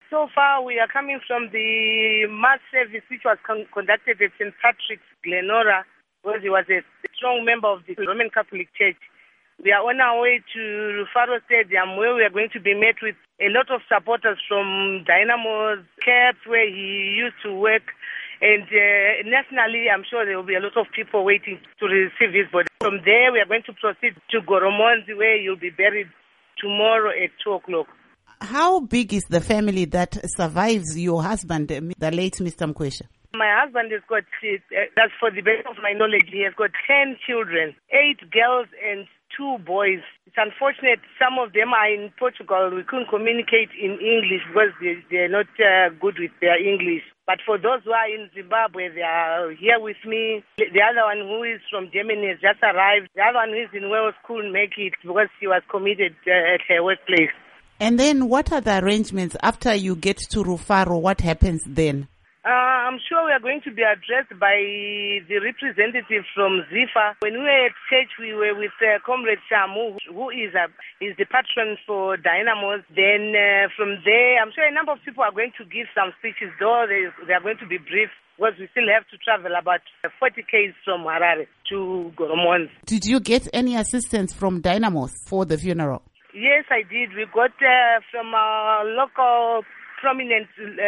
So far, we are coming from the mass service which was conducted at St. Patrick's, Glenora, where he was a strong member of the Roman Catholic Church. We are on our way to Rufaro Stadium, where we are going to be met with a lot of supporters from Dynamo's camp, where he used to work. And nationally, I'm sure there will be a lot of people waiting to receive his body. From there, we are going to proceed to Goromonzi, where he'll be buried tomorrow at 2 o'clock. How big is the family that survives your husband, the late Mr. Mkwesha? My husband has got, that's for the best of my knowledge, he has got 10 children, 8 girls and 2 boys. It's unfortunate some of them are in Portugal. We couldn't communicate in English because they're not good with their English. But for those who are in Zimbabwe, they are here with me. The other one who is from Germany has just arrived. The other one who is in Wales couldn't make it because she was committed at her workplace. And then what are the arrangements after you get to Rufaro? What happens then? I'm sure we are going to be addressed by the representative from ZIFA. When we were at church, we were with Comrade Shamu, who is the patron for Dynamos. Then from there, I'm sure a number of people are going to give some speeches, though they are going to be brief, because we still have to travel about 40 km from Harare to Goromonzi. Did you get any assistance from Dynamos for the funeral? Yes, I did. We got from our local prominent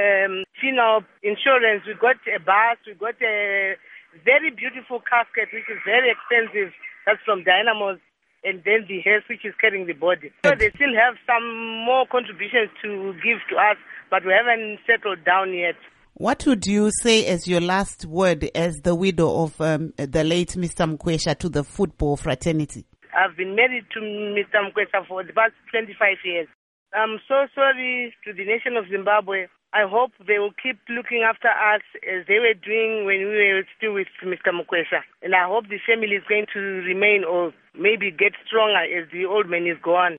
funeral insurance, we got a bus, we got a very beautiful casket, which is very expensive. That's from Dynamos. And then the hearse, which is carrying the body. So they still have some more contributions to give to us, but we haven't settled down yet. What would you say as your last word as the widow of the late Mr. Mkwesha to the football fraternity? I've been married to Mr. Mkwesha for the past 25 years. I'm so sorry to the nation of Zimbabwe. I hope they will keep looking after us as they were doing when we were still with Mr. Mkwesha. And I hope the family is going to remain or maybe get stronger as the old man is gone.